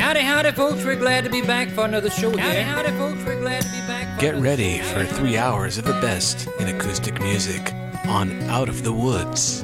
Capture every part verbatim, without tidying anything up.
Howdy, howdy, folks. We're glad to be back for another show. Howdy, howdy, folks. We're glad to be back for Get ready for three hours of the best in acoustic music on Out of the Woods.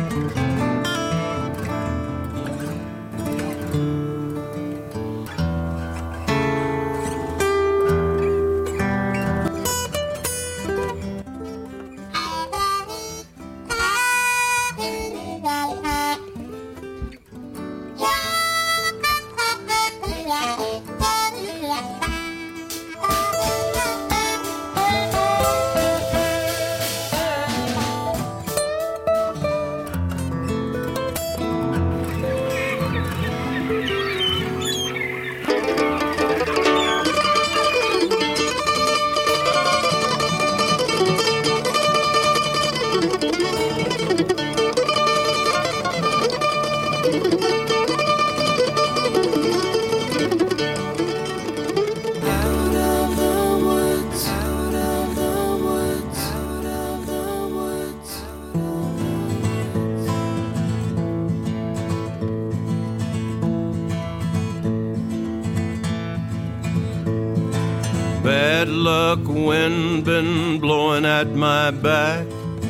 Bad luck, wind been blowing at my back.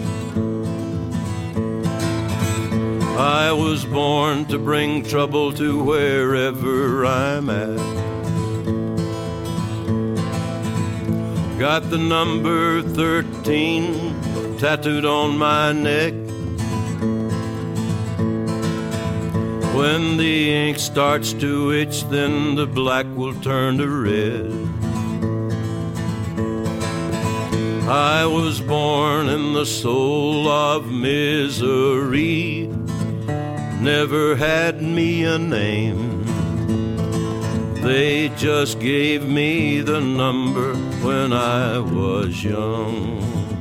I was born to bring trouble to wherever I'm at. Got the number thirteen tattooed on my neck. When the ink starts to itch, then the black will turn to red. I was born in the soul of misery, never had me a name. They just gave me the number when I was young.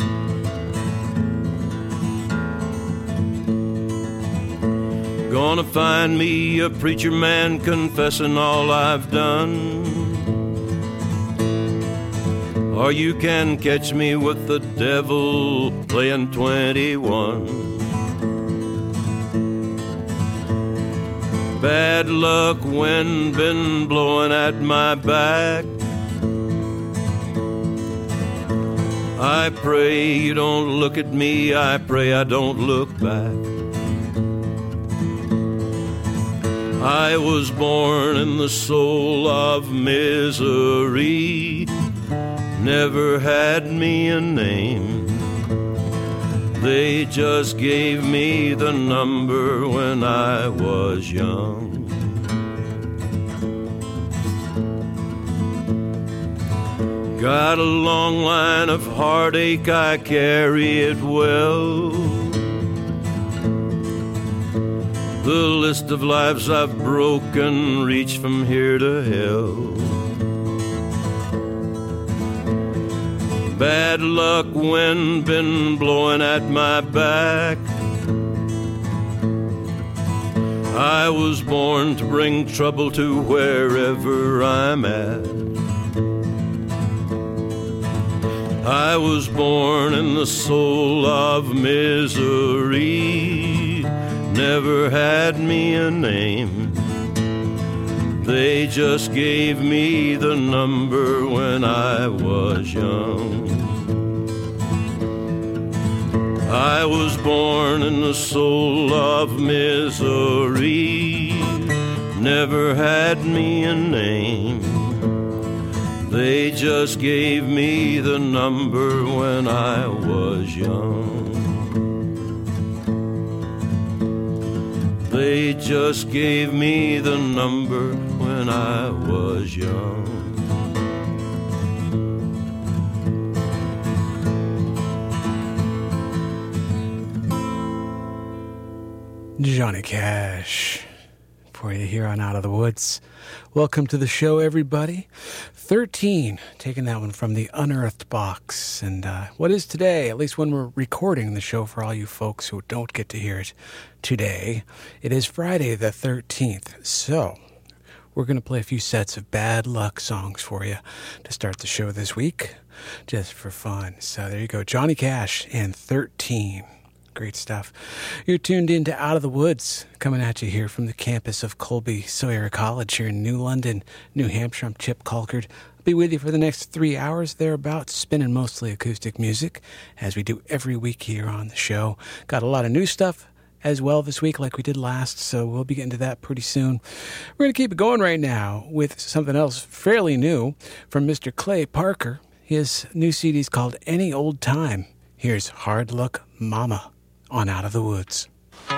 Gonna find me a preacher man confessing all I've done, or you can catch me with the devil playing twenty-one. Bad luck, wind been blowing at my back. I pray you don't look at me, I pray I don't look back. I was born in the soul of misery, never had me a name. They just gave me the number when I was young. Got a long line of heartache, I carry it well. The list of lives I've broken reach from here to hell. Bad luck, wind been blowing at my back. I was born to bring trouble to wherever I'm at. I was born in the soul of misery, never had me a name. They just gave me the number when I was young. I was born in the soul of misery, never had me a name. They just gave me the number when I was young. They just gave me the number when I was young. Johnny Cash for you here on Out of the Woods. Welcome to the show, everybody. thirteen, taking that one from the Unearthed box. And uh, what is today, at least when we're recording the show for all you folks who don't get to hear it today, it is Friday the thirteenth. So we're going to play a few sets of bad luck songs for you to start the show this week, just for fun. So there you go, Johnny Cash and thirteen. Great stuff. You're tuned in to Out of the Woods, coming at you here from the campus of Colby Sawyer College here in New London, New Hampshire. I'm Chip Colkert. I'll be with you for the next three hours thereabouts, spinning mostly acoustic music, as we do every week here on the show. Got a lot of new stuff as well this week like we did last, so we'll be getting to that pretty soon. We're going to keep it going right now with something else fairly new from Mister Clay Parker. His new C D is called Any Old Time. Here's Hard Luck Mama on Out of the Woods.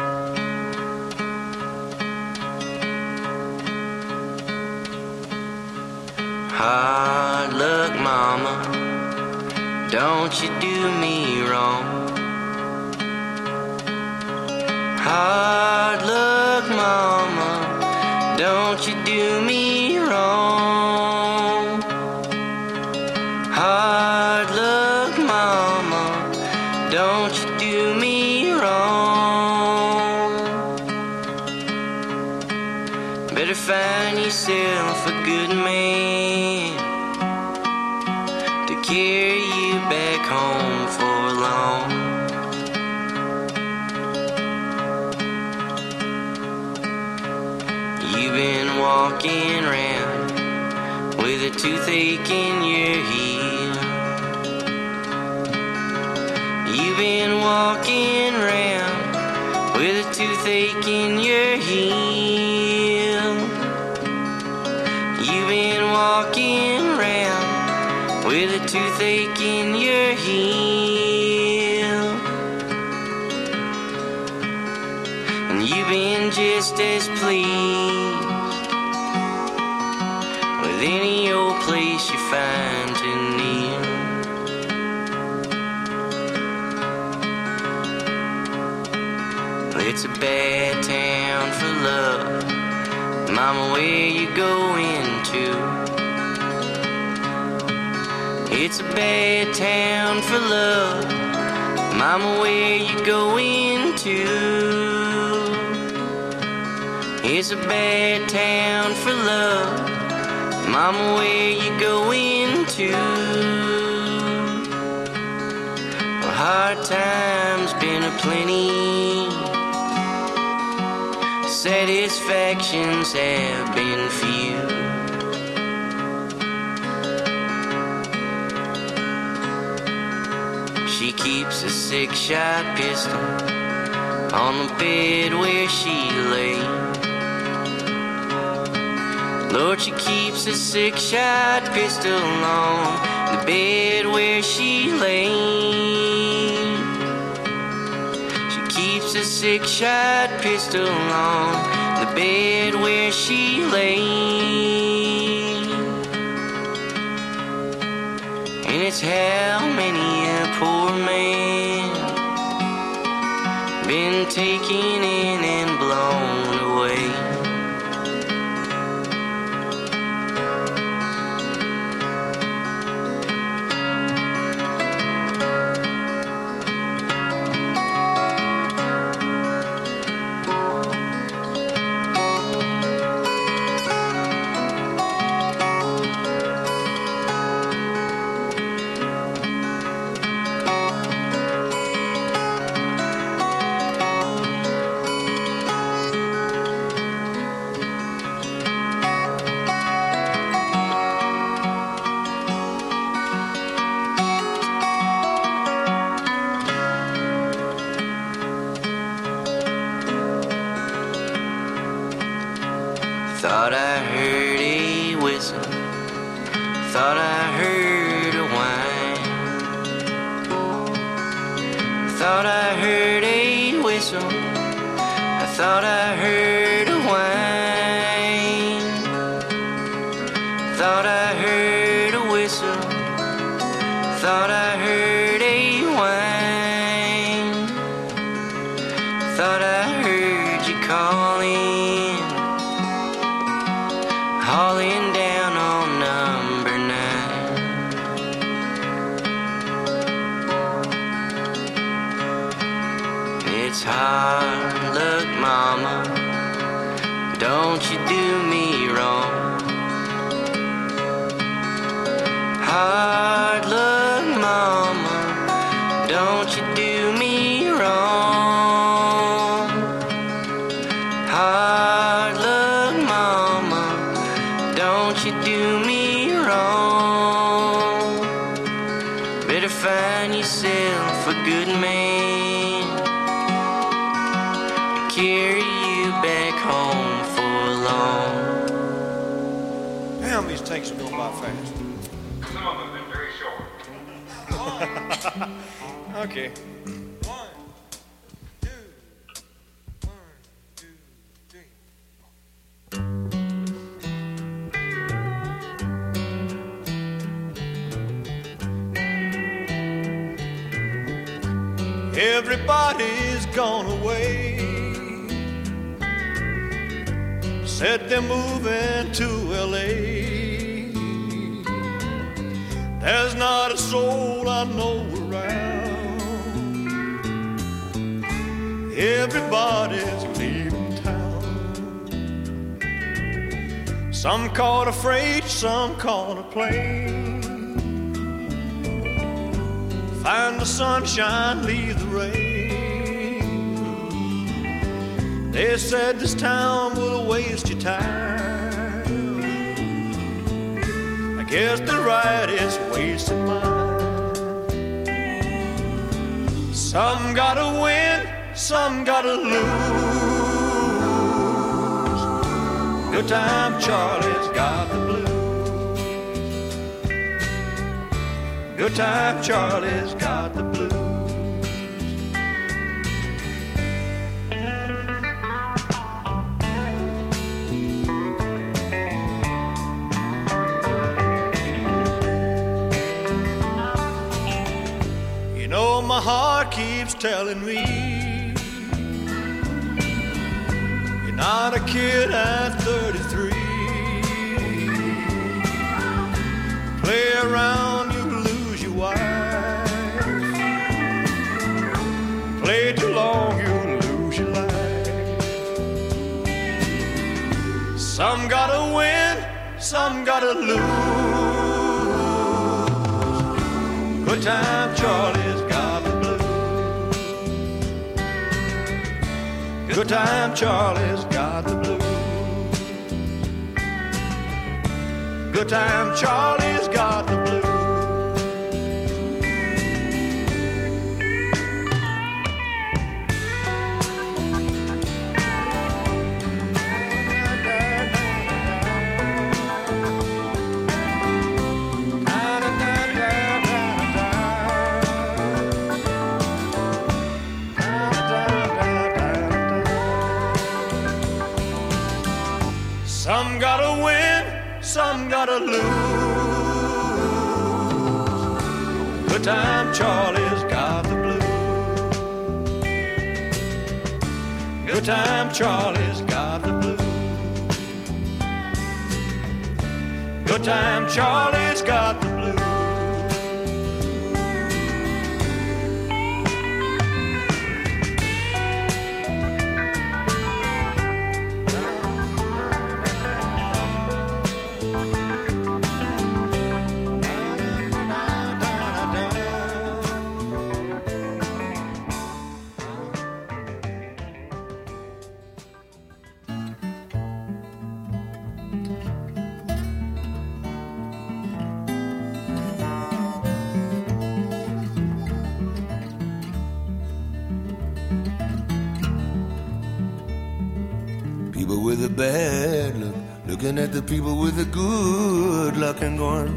Hard luck, mama, don't you do me wrong. Hard luck, mama, don't you do me wrong. Hard luck, mama, don't you do me wrong. Better find yourself a good man to carry you back home for long. You've been walking around with a toothache in your heel. You've been walking around with a toothache in your heel. You've been walking around with a toothache in your heel. And you've been just as pleased with any old place you find to kneel. It's a bad town for love, mama, where you going to? It's a bad town for love, mama, where you going to? It's a bad town for love, mama, where you going to? Well, hard times been aplenty, satisfactions have been few. She keeps a six-shot pistol on the bed where she lay. Lord, she keeps a six-shot pistol on the bed where she lay. She keeps a six-shot pistol on the bed where she lay. And it's how many a poor man been taken in and blown away. Thought I heard a whistle, thought I heard a whine. Thought I heard a whistle, I thought I heard a whine. Thought I heard a whistle, thought I heard a whine. Thought I heard you calling, hauling down on number nine. It's hard luck, mama, don't you do me wrong. Hard luck, mama, don't you do me wrong. don't you do me wrong. Better find yourself a good man, carry you back home for long. Damn, these takes are going by fast. Some of them have been very short. Okay. One, two, one, two, three. Everybody's gone away. Said they're moving to L A. There's not a soul I know around. Everybody's leaving town. Some caught a freight, some caught a plane. Find the sunshine, leave the rain. They said this town will waste your time. I guess they're right, it's wasting mine. Some gotta win, some gotta lose. Good time Charlie's got the blues. Good time Charlie's got the blues. You know my heart keeps telling me you're not a kid at thirty-three. Play around, you lose your wife. Play too long, you lose your life. Some gotta win, some gotta lose. Good time Charlie's got the blues. Good time Charlie's got the blues. Good time Charlie's got the blues. Some gotta win, some gotta lose. Good time Charlie's got the blues. Good time Charlie's got the blues. Good time Charlie's got the blues. People with a bad look, looking at the people with a good luck and going,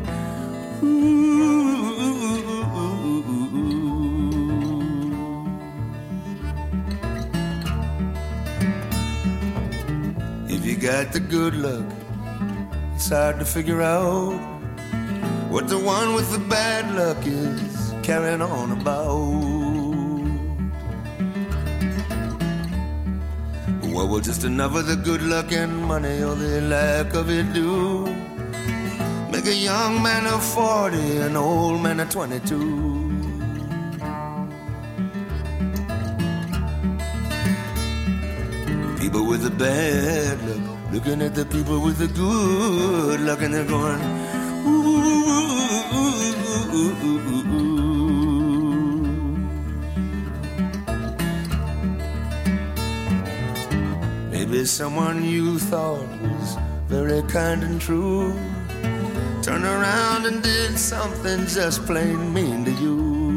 if you got the good luck, it's hard to figure out what the one with the bad luck is carrying on about. What will just enough of the good luck and money or the lack of it do make a young man of forty, an old man of twenty-two? People with the bad luck looking at the people with the good luck and they're going, ooh, ooh, ooh, ooh, ooh, ooh. Maybe someone you thought was very kind and true, turned around and did something just plain mean to you.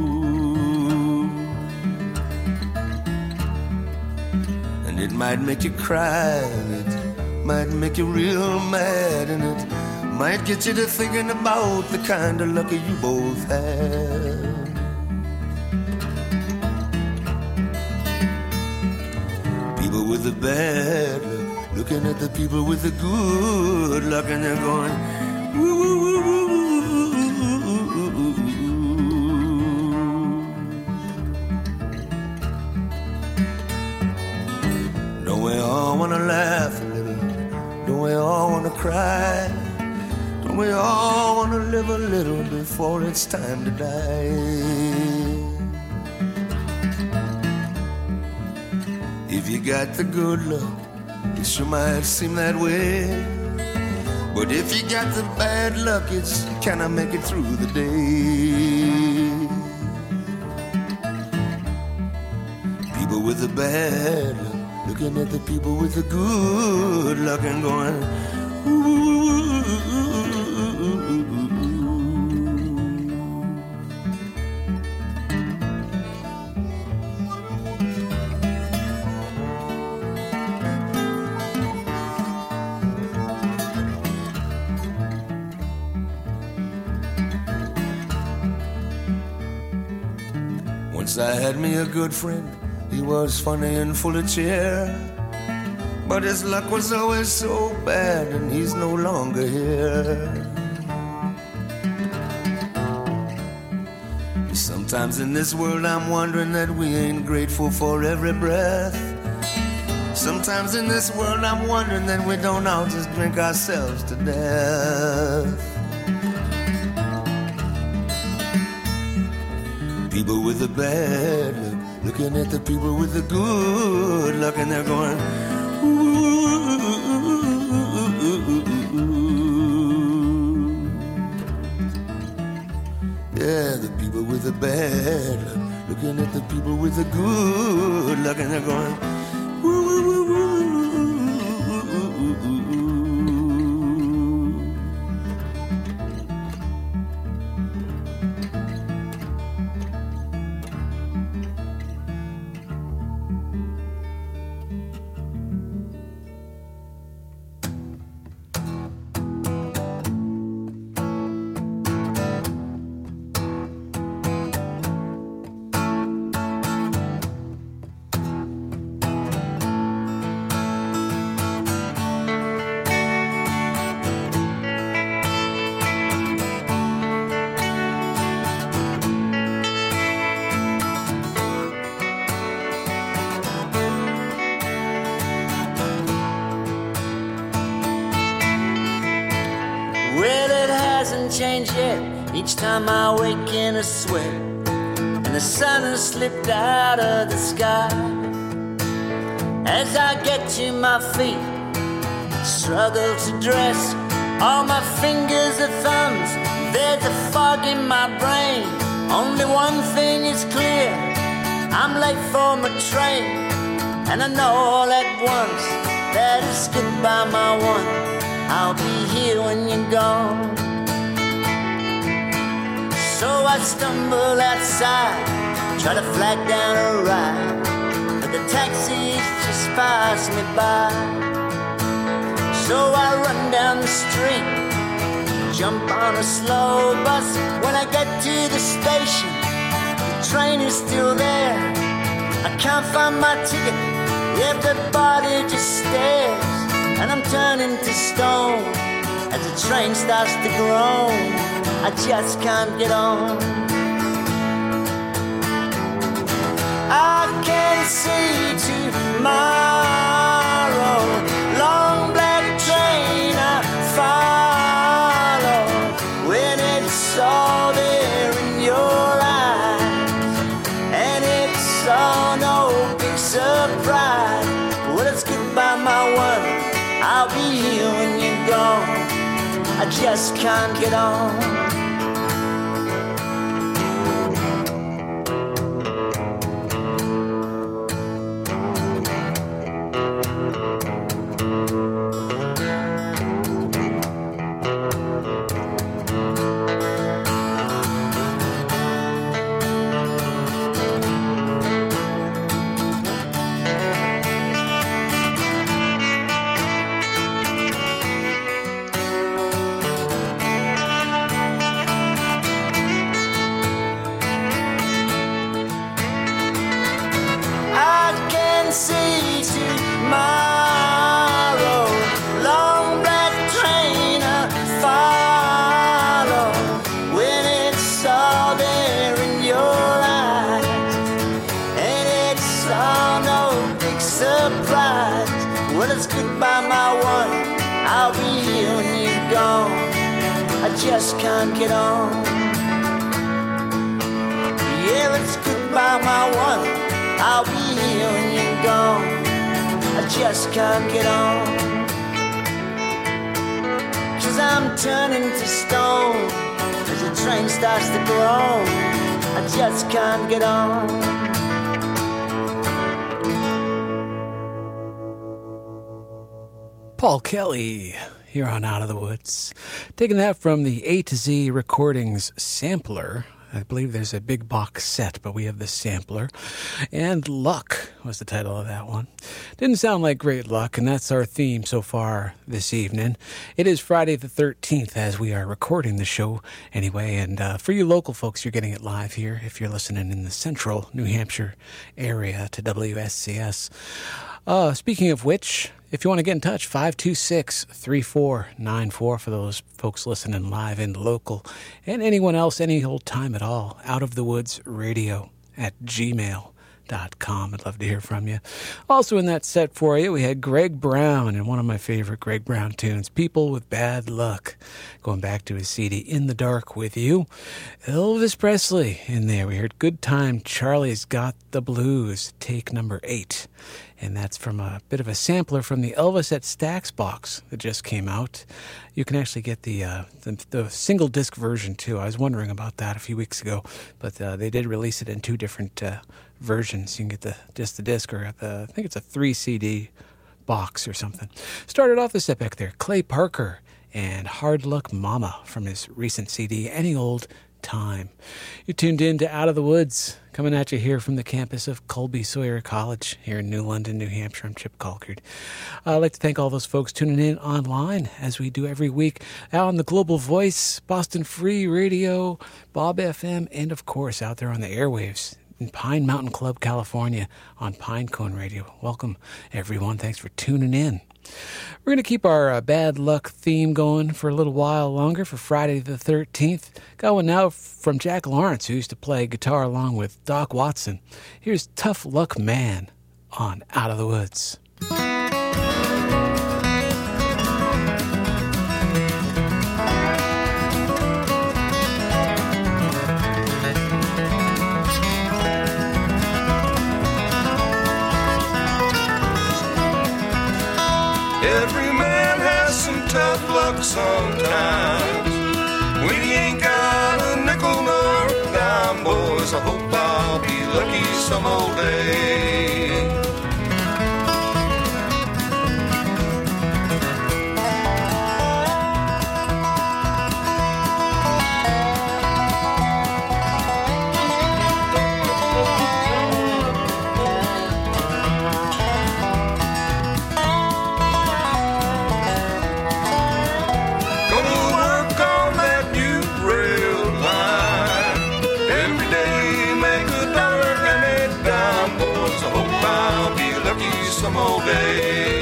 And it might make you cry, and it might make you real mad, and it might get you to thinking about the kind of luck you both had. People with the bad luck looking at the people with the good luck, and they're going, woo, woo, woo, woo, woo, woo. Don't we all want to laugh a little? Don't we all want to cry? Don't we all want to live a little before it's time to die? If you got the good luck, it sure might seem that way. But if you got the bad luck, it's kinda make it through the day. People with the bad luck looking at the people with the good luck and going, ooh. Once I had me a good friend, he was funny and full of cheer, but his luck was always so bad and he's no longer here. Sometimes in this world I'm wondering that we ain't grateful for every breath. Sometimes in this world I'm wondering that we don't all just drink ourselves to death. People with the bad luck looking at the people with the good luck, and they're going, ooh. Yeah, the people with the bad luck looking at the people with the good luck, and they're going, ooh. Change yet. Each time I wake in a sweat, and the sun has slipped out of the sky. As I get to my feet, struggle to dress. All my fingers are thumbs. There's a fog in my brain. Only one thing is clear: I'm late for my train, and I know all at once that it's goodbye, my one. I'll be here when you're gone. So I stumble outside, try to flag down a ride, but the taxis just pass me by. So I run down the street, jump on a slow bus. When I get to the station, the train is still there. I can't find my ticket, everybody just stares, and I'm turning to stone as the train starts to groan. I just can't get on. I can see tomorrow. Long black train I follow. When it's all there in your eyes, and it's all no big surprise. Well, it's goodbye, my one. I'll be here when you're gone. I just can't get on. just can't get on. Yeah, it's goodbye, my one. I'll be here when you're gone. I just can't get on. 'Cause I'm turning to stone as the train starts to groan. I just can't get on. Paul Kelly here on Out of the Woods. Taking that from the A to Z Recordings sampler. I believe there's a big box set, but we have the sampler. And Luck was the title of that one. Didn't sound like great luck, and that's our theme so far this evening. It is Friday the thirteenth as we are recording the show anyway. And uh, for you local folks, you're getting it live here if you're listening in the central New Hampshire area to W S C S. Uh, speaking of which, if you want to get in touch, five two six, three four nine four for those folks listening live and local, and anyone else any old time at all, Out of the Woods Radio at gmail dot com. I'd love to hear from you. Also in that set for you, we had Greg Brown and one of my favorite Greg Brown tunes, People with Bad Luck, going back to his C D In the Dark with You. Elvis Presley in there. We heard Good Time, Charlie's Got the Blues, take number eight. And that's from a bit of a sampler from the Elvis at Stax box that just came out. You can actually get the, uh, the the single disc version too. I was wondering about that a few weeks ago, but uh, they did release it in two different uh, versions. You can get the just the disc or the, I think it's a three C D box or something. Started off this epic there, Clay Parker and Hard Luck Mama from his recent C D, Any Old Time. You tuned in to Out of the Woods, coming at you here from the campus of Colby Sawyer College here in New London, New Hampshire. I'm Chip Colkard. I'd like to thank all those folks tuning in online, as we do every week, out on the Global Voice, Boston Free Radio, Bob F M, and of course out there on the airwaves in Pine Mountain Club, California, on Pinecone Radio. Welcome, everyone. Thanks for tuning in. We're going to keep our uh, bad luck theme going for a little while longer for Friday the thirteenth. Got one now from Jack Lawrence, who used to play guitar along with Doc Watson. Here's Tough Luck Man on Out of the Woods. Every man has some tough luck sometimes. When he ain't got a nickel nor a dime, boys, I hope I'll be lucky some old day. Some old day.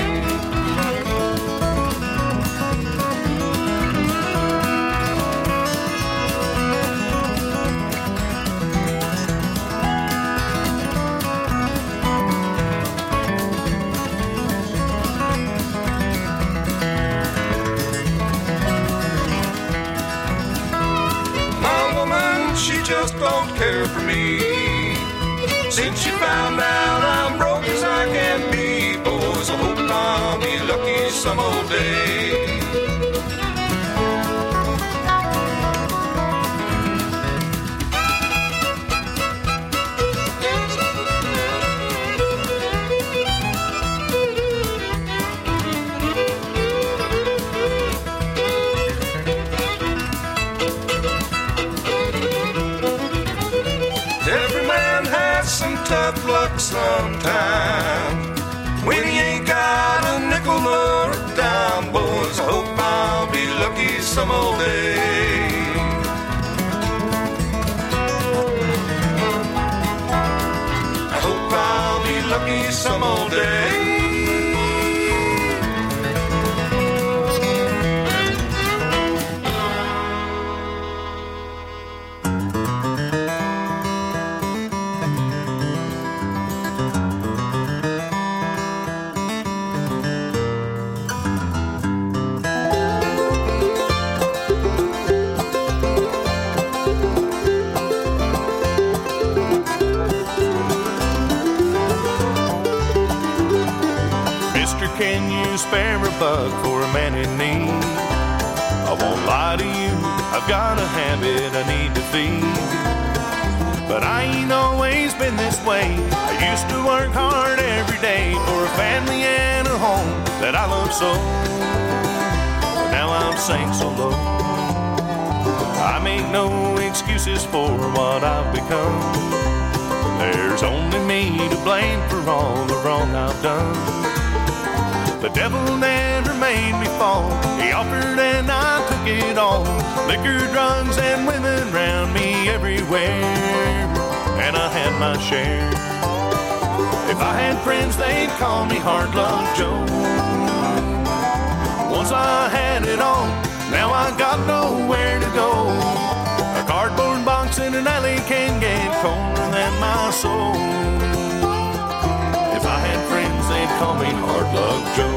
My woman, she just don't care for me. Since she found out I'm broke as I can be, boys, I hope I'll be lucky some old day. Tough luck sometime. When he ain't got a nickel nor a dime, boys, I hope I'll be lucky some old day. I hope I'll be lucky some old day. spare a buck for a man in need. I won't lie to you, I've got a habit I need to feed. But I ain't always been this way. I used to work hard every day for a family and a home that I love so. But now I'm sank so low. I make no excuses for what I've become. There's only me to blame for all the wrong I've done. The devil never made me fall. He offered and I took it all. Liquor, drugs, and women round me everywhere. And I had my share. If I had friends, they'd call me Hard Luck Joe. Once I had it all, now I got nowhere to go. A cardboard box in an alley can get colder than my soul. If I had friends, they'd call me Hard Luck Joe.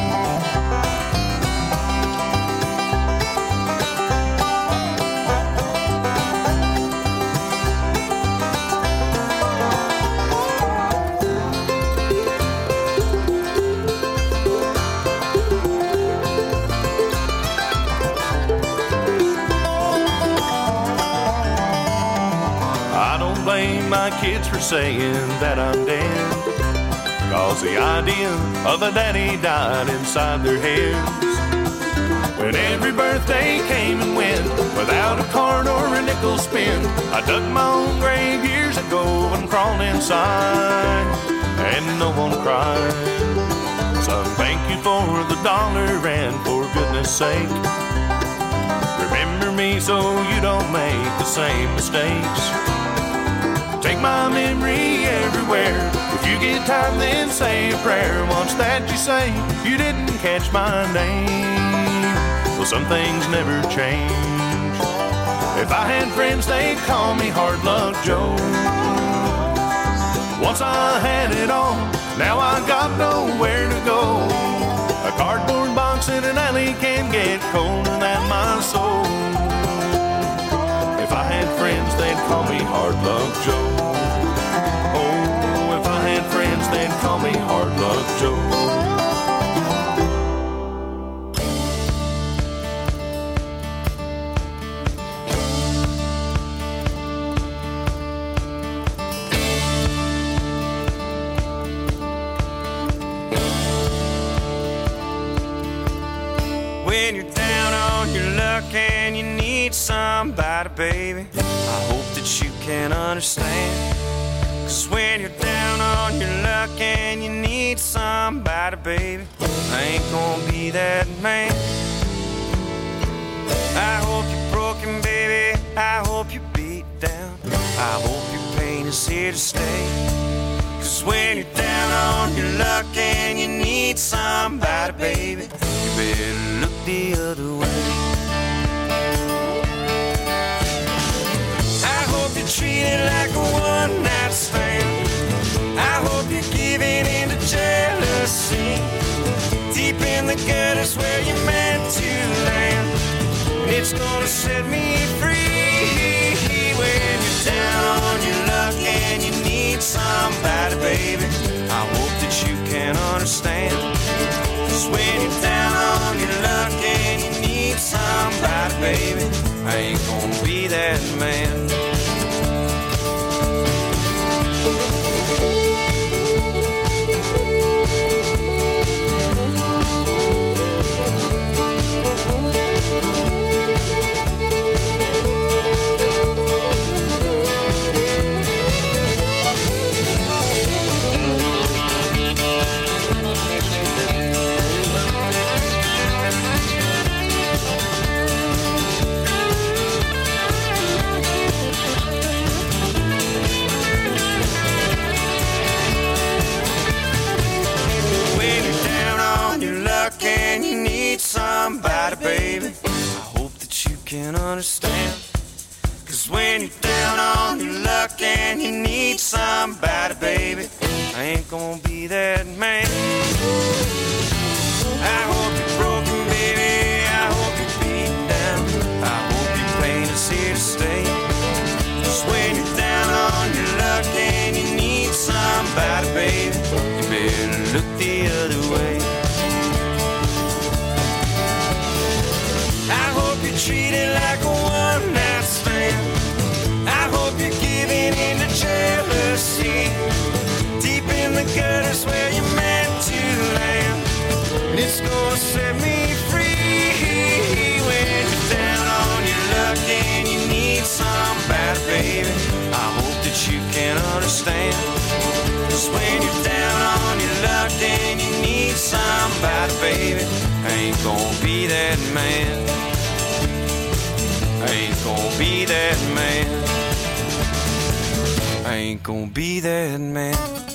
I don't blame my kids for saying that I'm dead, 'cause the idea of a daddy died inside their heads. When every birthday came and went without a card or a nickel spent, I dug my own grave years ago and crawled inside, and no one cried. Son, thank you for the dollar and for goodness sake, remember me so you don't make the same mistakes. Take my memory everywhere. If you get time, then say a prayer. Once that you say you didn't catch my name. Well, some things never change. If I had friends, they'd call me Hard Luck Joe. Once I had it all, now I got nowhere to go. A cardboard box in an alley can get colder than my soul. If I had friends, they'd call me Hard Luck Joe. Oh, if I had friends, they'd call me Hard Luck Joe. When you're down on your luck and you need somebody, baby, I hope that you can understand. 'Cause when you're down on your luck and you need somebody, baby, I ain't gonna be that man. I hope you're broken, baby, I hope you're beat down, I hope your pain is here to stay. 'Cause when you're down on your luck and you need somebody, baby, you better look the other way. I hope you're treated like a one-night stand. I hope you're giving in to jealousy. Deep in the gutters where you're meant to land. It's gonna set me free. When you're down on your luck and you need somebody, baby, I hope that you can understand. 'Cause when you're down on your luck and you need somebody, baby, I ain't gonna be that man. And you need somebody, baby, I hope that you can understand. 'Cause when you're down on your luck and you need somebody, baby, I ain't gonna be that man. I hope you're broken, baby, I hope you're beaten down, I hope your pain is here to stay. 'Cause when you're down on your luck and you need somebody, baby, you better look the other way. treated like a one-night stand. I hope you're giving in to jealousy. Deep in the gutters where you're meant to land. And it's gonna set me free when you're down on your luck and you need somebody, baby. I hope that you can understand. Just when you're down on your luck and you need somebody, baby, I ain't gonna be that man. I ain't gonna be that man. I ain't gonna be that man.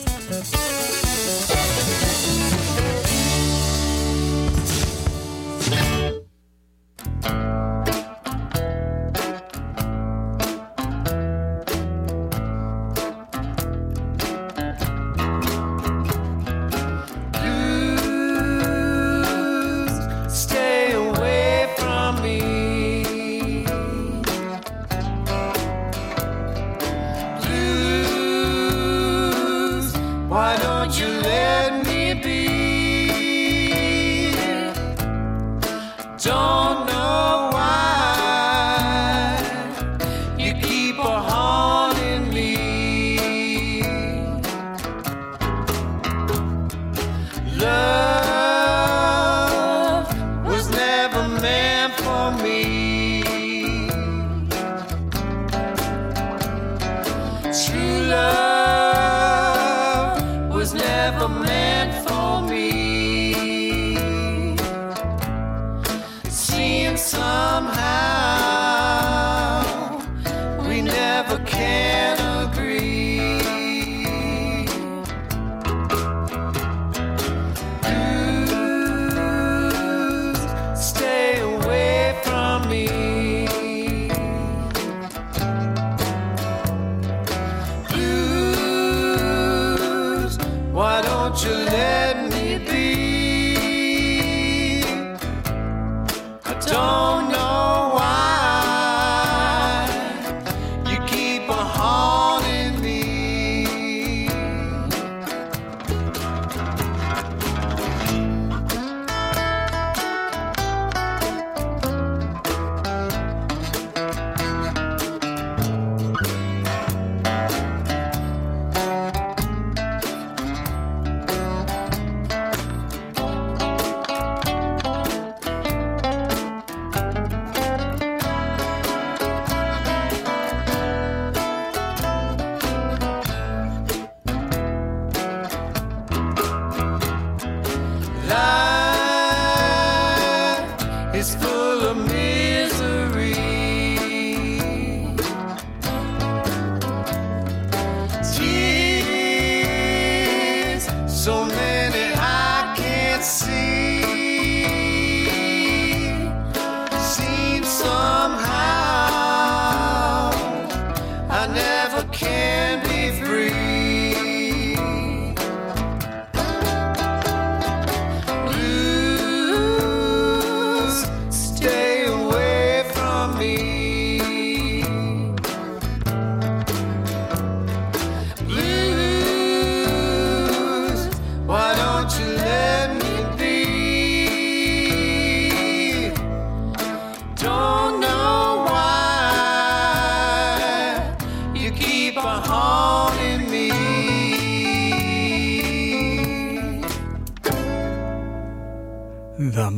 The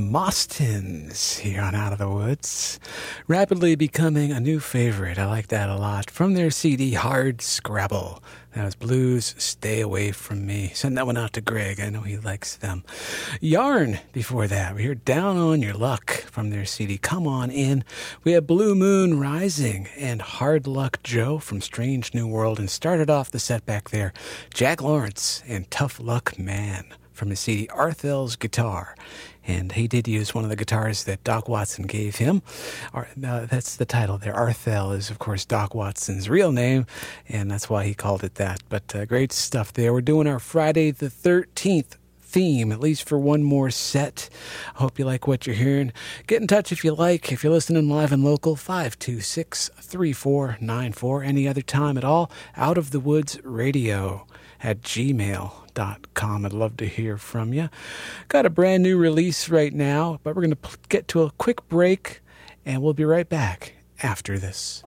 Mostins here on Out of the Woods, rapidly becoming a new favorite. I like that a lot. From their C D Hard Scrabble. That was Blues, Stay Away From Me. Send that one out to Greg. I know he likes them. Yarn before that. We hear Down on Your Luck from their C D Come On In. We have Blue Moon Rising and Hard Luck Joe from Strange New World. And started off the set back there, Jack Lawrence and Tough Luck Man from his C D Arthel's Guitar. And he did use one of the guitars that Doc Watson gave him. Ar- uh, that's the title there. Arthel is, of course, Doc Watson's real name, and that's why he called it that. But uh, great stuff there. We're doing our Friday the thirteenth theme, at least for one more set. I hope you like what you're hearing. Get in touch if you like. If you're listening live and local, five two six, three four nine four. Any other time at all, Out of the Woods Radio at gmail dot com. I'd love to hear from you. Got a brand new release right now, but we're going to p- get to a quick break and we'll be right back after this.